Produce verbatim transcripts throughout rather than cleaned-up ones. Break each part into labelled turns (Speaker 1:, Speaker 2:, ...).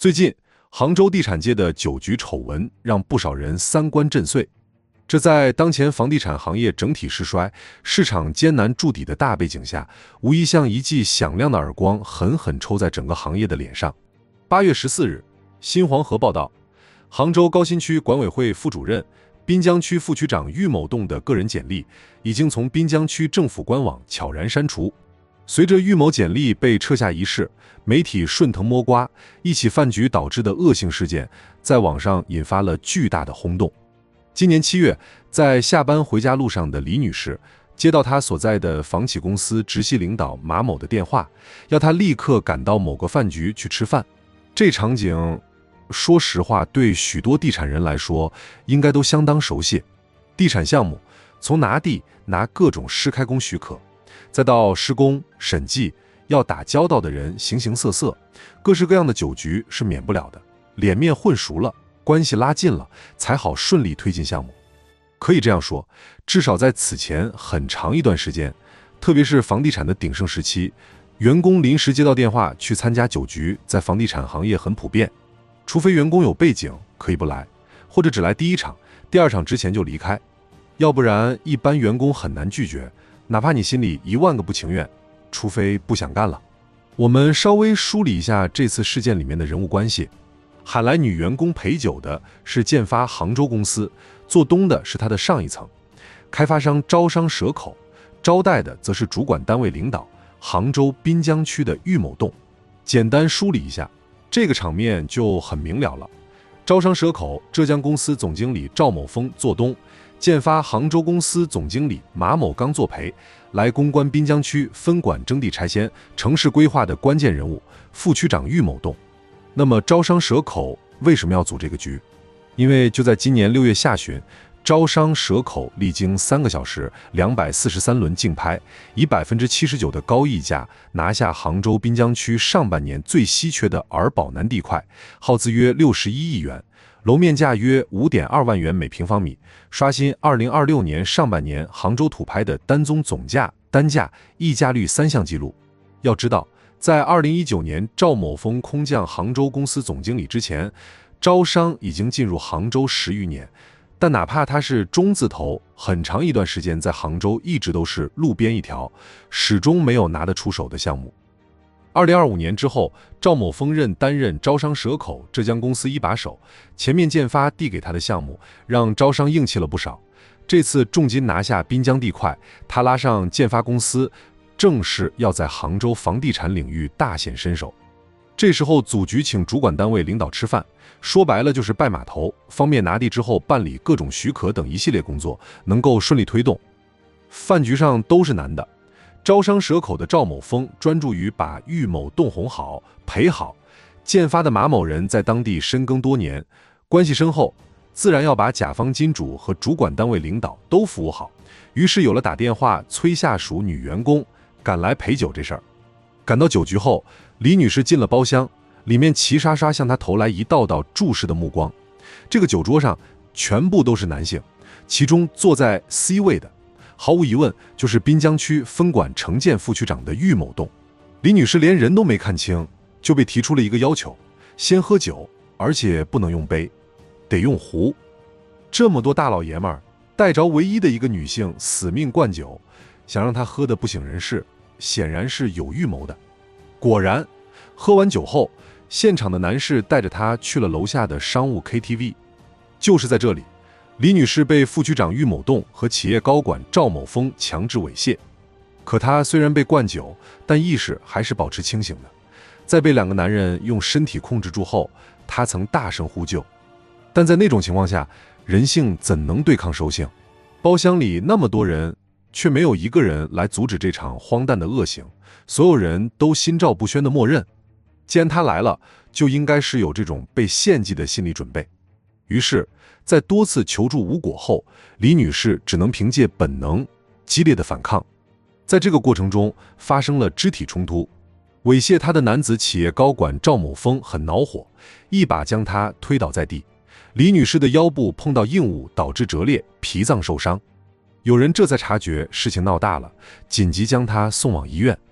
Speaker 1: 最近，杭州地产界的酒局丑闻让不少人三观震碎。这在当前房地产行业整体势衰、市场艰难筑底的大背景下，无疑像一记响亮的耳光，狠狠抽在整个行业的脸上。八月十四日，新黄河报道，杭州高新区管委会副主任、滨江区副区长郁某栋的个人简历已经从滨江区政府官网悄然删除。随着郁某简历被撤下一事，媒体顺藤摸瓜，一起饭局导致的恶性事件在网上引发了巨大的轰动。今年七月，在下班回家路上的李女士接到她所在的房企公司直系领导马某的电话，要她立刻赶到某个饭局去吃饭。这场景，说实话，对许多地产人来说，应该都相当熟悉。地产项目从拿地、拿各种施开工许可，再到施工、审计，要打交道的人形形色色，各式各样的酒局是免不了的。脸面混熟了，关系拉近了，才好顺利推进项目。可以这样说，至少在此前很长一段时间，特别是房地产的鼎盛时期，员工临时接到电话去参加酒局，在房地产行业很普遍。除非员工有背景，可以不来，或者只来第一场，第二场之前就离开，要不然一般员工很难拒绝，哪怕你心里一万个不情愿，除非不想干了。我们稍微梳理一下这次事件里面的人物关系。喊来女员工陪酒的是建发杭州公司，做东的是他的上一层，开发商招商蛇口，招待的则是主管单位领导杭州滨江区的郁某栋。简单梳理一下，这个场面就很明了了。招商蛇口浙江公司总经理赵某峰做东，建发杭州公司总经理马某刚作陪，来公关滨江区分管征地拆迁、城市规划的关键人物副区长郁某栋。那么招商蛇口为什么要组这个局？因为就在今年六月下旬，招商蛇口历经三个小时两百四十三轮竞拍，以百分之七十九的高溢价拿下杭州滨江区上半年最稀缺的儿保南地块，耗资约六十一亿元，楼面价约五点二万元每平方米，刷新二零二六年上半年杭州土拍的单宗总价、单价、溢价率三项纪录。要知道，在二零一九年赵某峰空降杭州公司总经理之前，招商已经进入杭州十余年，但哪怕他是中字头，很长一段时间在杭州一直都是路边一条，始终没有拿得出手的项目。二零二五年之后，赵某峰任担任招商蛇口浙江公司一把手，前面建发递给他的项目让招商硬气了不少。这次重金拿下滨江地块，他拉上建发公司，正是要在杭州房地产领域大显身手。这时候组局请主管单位领导吃饭，说白了就是拜码头，方便拿地之后办理各种许可等一系列工作能够顺利推动。饭局上都是男的，招商蛇口的赵某峰专注于把郁某栋哄好陪好，建发的马某人在当地深耕多年，关系深厚，自然要把甲方金主和主管单位领导都服务好，于是有了打电话催下属女员工赶来陪酒这事儿。赶到酒局后，李女士进了包厢，里面齐刷刷向她投来一道道注视的目光。这个酒桌上全部都是男性，其中坐在 C 位的毫无疑问就是滨江区分管城建副区长的郁某栋。李女士连人都没看清，就被提出了一个要求：先喝酒，而且不能用杯，得用壶。这么多大老爷们儿带着唯一的一个女性死命灌酒，想让她喝得不省人事，显然是有预谋的。果然，喝完酒后，现场的男士带着她去了楼下的商务 K T V。就是在这里，李女士被副区长郁某栋和企业高管赵某峰强制猥亵。可她虽然被灌酒，但意识还是保持清醒的。在被两个男人用身体控制住后，她曾大声呼救。但在那种情况下，人性怎能对抗兽性？包厢里那么多人，却没有一个人来阻止这场荒诞的恶行，所有人都心照不宣地默认，既然他来了，就应该是有这种被献祭的心理准备。于是，在多次求助无果后，李女士只能凭借本能激烈的反抗。在这个过程中发生了肢体冲突，猥亵她的男子企业高管赵某峰很恼火，一把将她推倒在地。李女士的腰部碰到硬物，导致折裂，脾脏受伤。有人这才察觉事情闹大了，紧急将她送往医院。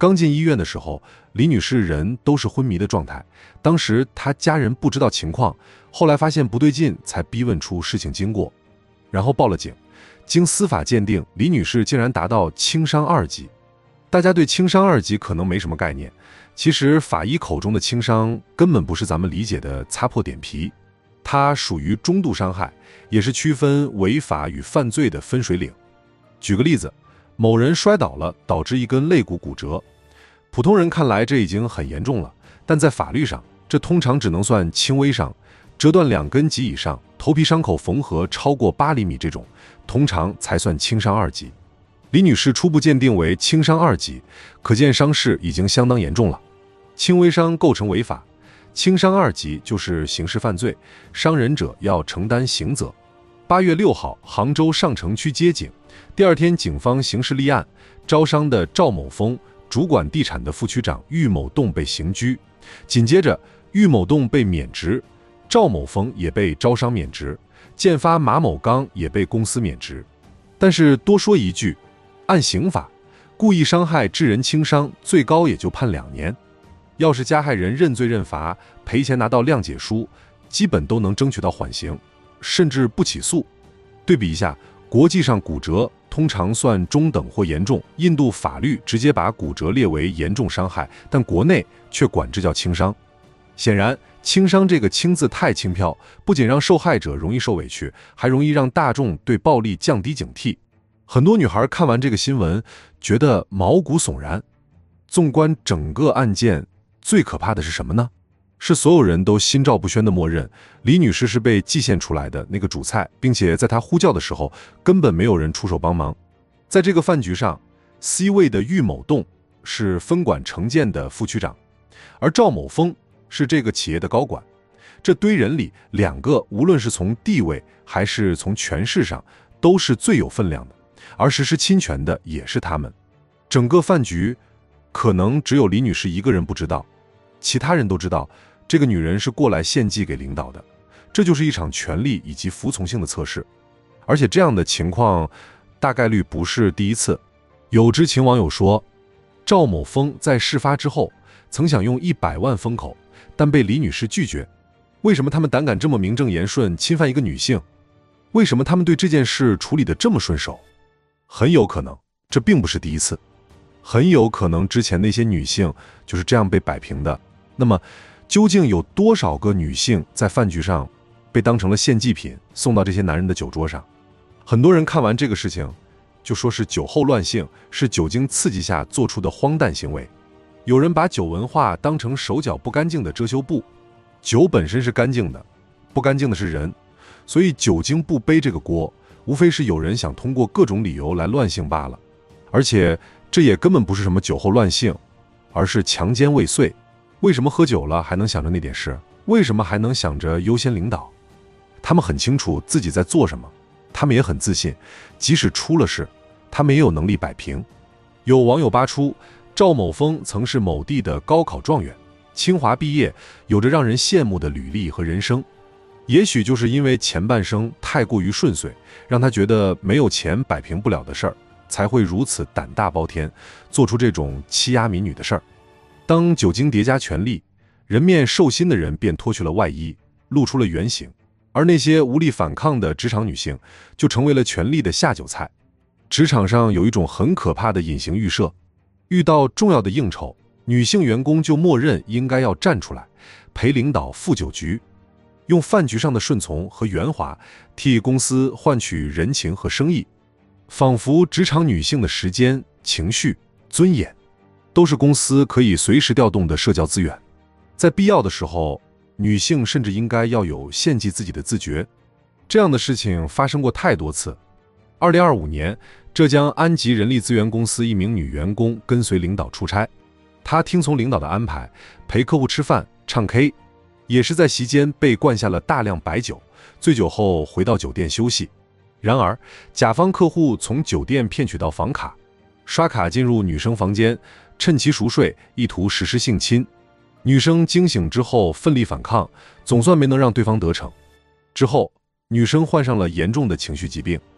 Speaker 1: 刚进医院的时候，李女士人都是昏迷的状态，当时她家人不知道情况，后来发现不对劲，才逼问出事情经过，然后报了警。经司法鉴定，李女士竟然达到轻伤二级。大家对轻伤二级可能没什么概念，其实法医口中的轻伤根本不是咱们理解的擦破点皮，它属于中度伤害，也是区分违法与犯罪的分水岭。举个例子，某人摔倒了，导致一根肋骨骨折，普通人看来这已经很严重了，但在法律上，这通常只能算轻微伤，折断两根及以上，头皮伤口缝合超过八厘米这种，通常才算轻伤二级。李女士初步鉴定为轻伤二级，可见伤势已经相当严重了。轻微伤构成违法，轻伤二级就是刑事犯罪，伤人者要承担刑责。八月六号，杭州上城区接警，第二天警方刑事立案，招商的赵某峰、主管地产的副区长郁某栋被刑拘，紧接着郁某栋被免职，赵某峰也被招商免职，建发马某刚也被公司免职。但是多说一句，按刑法，故意伤害致人轻伤，最高也就判两年。要是加害人认罪认罚，赔钱拿到谅解书，基本都能争取到缓刑，甚至不起诉。对比一下，国际上骨折通常算中等或严重，印度法律直接把骨折列为严重伤害，但国内却管这叫轻伤。显然，轻伤这个轻字太轻飘，不仅让受害者容易受委屈，还容易让大众对暴力降低警惕。很多女孩看完这个新闻，觉得毛骨悚然。纵观整个案件，最可怕的是什么呢？是所有人都心照不宣的默认，李女士是被蓟县出来的那个主菜，并且在她呼叫的时候，根本没有人出手帮忙。在这个饭局上 ，C 位的郁某栋是分管城建的副区长，而赵某峰是这个企业的高管。这堆人里，两个无论是从地位还是从权势上，都是最有分量的。而实施侵权的也是他们。整个饭局可能只有李女士一个人不知道，其他人都知道这个女人是过来献计给领导的。这就是一场权力以及服从性的测试，而且这样的情况大概率不是第一次。有知情网友说，赵某峰在事发之后曾想用一百万封口，但被李女士拒绝。为什么他们胆敢这么名正言顺侵犯一个女性？为什么他们对这件事处理得这么顺手？很有可能这并不是第一次，很有可能之前那些女性就是这样被摆平的。那么究竟有多少个女性在饭局上被当成了献祭品送到这些男人的酒桌上？很多人看完这个事情就说是酒后乱性，是酒精刺激下做出的荒诞行为。有人把酒文化当成手脚不干净的遮羞布，酒本身是干净的，不干净的是人，所以酒精不背这个锅，无非是有人想通过各种理由来乱性罢了。而且这也根本不是什么酒后乱性，而是强奸未遂。为什么喝酒了还能想着那点事？为什么还能想着优先领导？他们很清楚自己在做什么，他们也很自信，即使出了事，他们也有能力摆平。有网友扒出，赵某峰曾是某地的高考状元，清华毕业，有着让人羡慕的履历和人生。也许就是因为前半生太过于顺遂，让他觉得没有钱摆平不了的事儿，才会如此胆大包天，做出这种欺压民女的事儿。当酒精叠加权力，人面兽心的人便脱去了外衣，露出了原形，而那些无力反抗的职场女性就成为了权力的下酒菜。职场上有一种很可怕的隐形预设，遇到重要的应酬，女性员工就默认应该要站出来陪领导赴酒局，用饭局上的顺从和圆滑替公司换取人情和生意，仿佛职场女性的时间、情绪、尊严都是公司可以随时调动的社交资源。在必要的时候，女性甚至应该要有献祭自己的自觉。这样的事情发生过太多次。二零二五年，浙江安吉人力资源公司一名女员工跟随领导出差，她听从领导的安排，陪客户吃饭、唱 K， 也是在席间被灌下了大量白酒，醉酒后回到酒店休息。然而，甲方客户从酒店骗取到房卡，刷卡进入女生房间，趁其熟睡，意图实施性侵。女生惊醒之后奋力反抗，总算没能让对方得逞。之后，女生患上了严重的情绪疾病。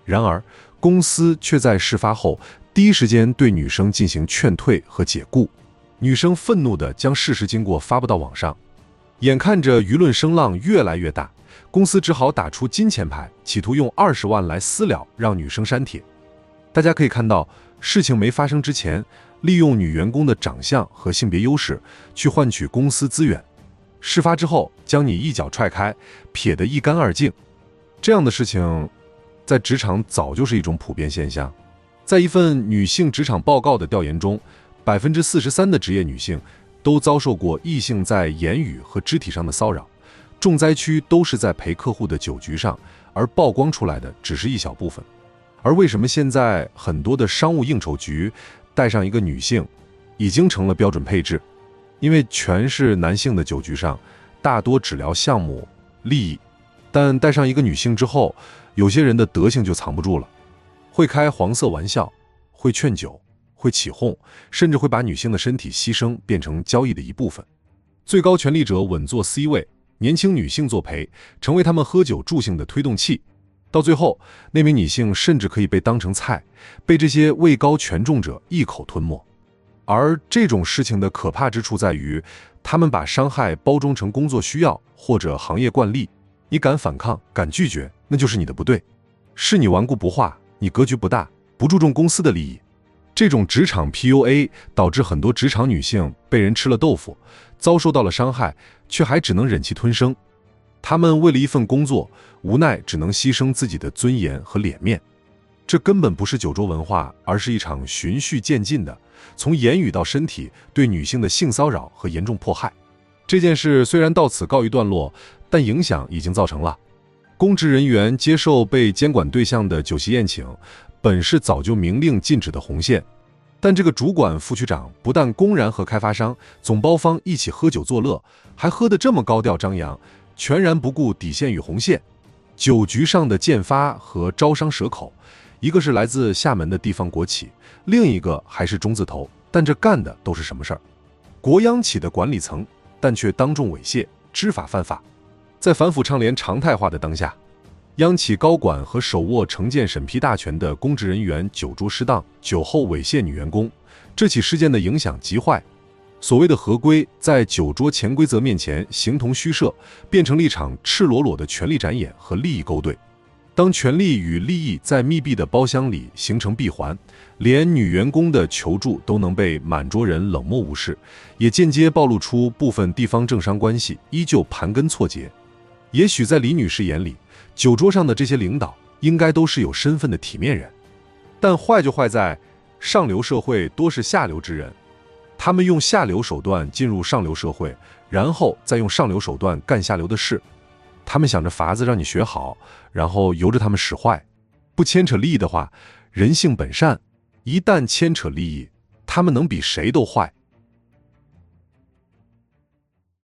Speaker 1: 然而，公司却在事发后第一时间对女生进行劝退和解雇。女生愤怒地将事实经过发布到网上，眼看着舆论声浪越来越大，公司只好打出金钱牌，企图用二十万来私了，让女生删帖。大家可以看到，事情没发生之前，利用女员工的长相和性别优势去换取公司资源，事发之后将你一脚踹开，撇得一干二净。这样的事情在职场早就是一种普遍现象。在一份女性职场报告的调研中， 百分之四十三 的职业女性都遭受过异性在言语和肢体上的骚扰，重灾区都是在陪客户的酒局上，而曝光出来的只是一小部分。而为什么现在很多的商务应酬局带上一个女性已经成了标准配置？因为全是男性的酒局上，大多只聊项目利益，但带上一个女性之后，有些人的德行就藏不住了，会开黄色玩笑，会劝酒，会起哄，甚至会把女性的身体牺牲变成交易的一部分。最高权力者稳坐 C 位，年轻女性作陪，成为他们喝酒助兴的推动器。到最后，那名女性甚至可以被当成菜，被这些位高权重者一口吞没。而这种事情的可怕之处在于，他们把伤害包装成工作需要或者行业惯例。你敢反抗，敢拒绝，那就是你的不对，是你顽固不化，你格局不大，不注重公司的利益。这种职场 P U A 导致很多职场女性被人吃了豆腐，遭受到了伤害，却还只能忍气吞声。她们为了一份工作，无奈只能牺牲自己的尊严和脸面。这根本不是酒桌文化，而是一场循序渐进的，从言语到身体对女性的性骚扰和严重迫害。这件事虽然到此告一段落，但影响已经造成了。公职人员接受被监管对象的酒席宴请，本是早就明令禁止的红线，但这个主管副局长不但公然和开发商、总包方一起喝酒作乐，还喝得这么高调张扬，全然不顾底线与红线。酒局上的剑发和招商蛇口，一个是来自厦门的地方国企，另一个还是中字头，但这干的都是什么事儿？国央企的管理层，但却当众猥亵，知法犯法。在反腐倡廉常态化的当下，央企高管和手握城建审批大权的公职人员酒桌失当、酒后猥亵女员工，这起事件的影响极坏。所谓的合规，在酒桌潜规则面前形同虚设，变成了一场赤裸裸的权力展演和利益勾兑。当权力与利益在密闭的包厢里形成闭环，连女员工的求助都能被满桌人冷漠无视，也间接暴露出部分地方政商关系依旧盘根错节。也许在李女士眼里，酒桌上的这些领导应该都是有身份的体面人，但坏就坏在上流社会多是下流之人，他们用下流手段进入上流社会，然后再用上流手段干下流的事。他们想着法子让你学好，然后由着他们使坏。不牵扯利益的话，人性本善，一旦牵扯利益，他们能比谁都坏。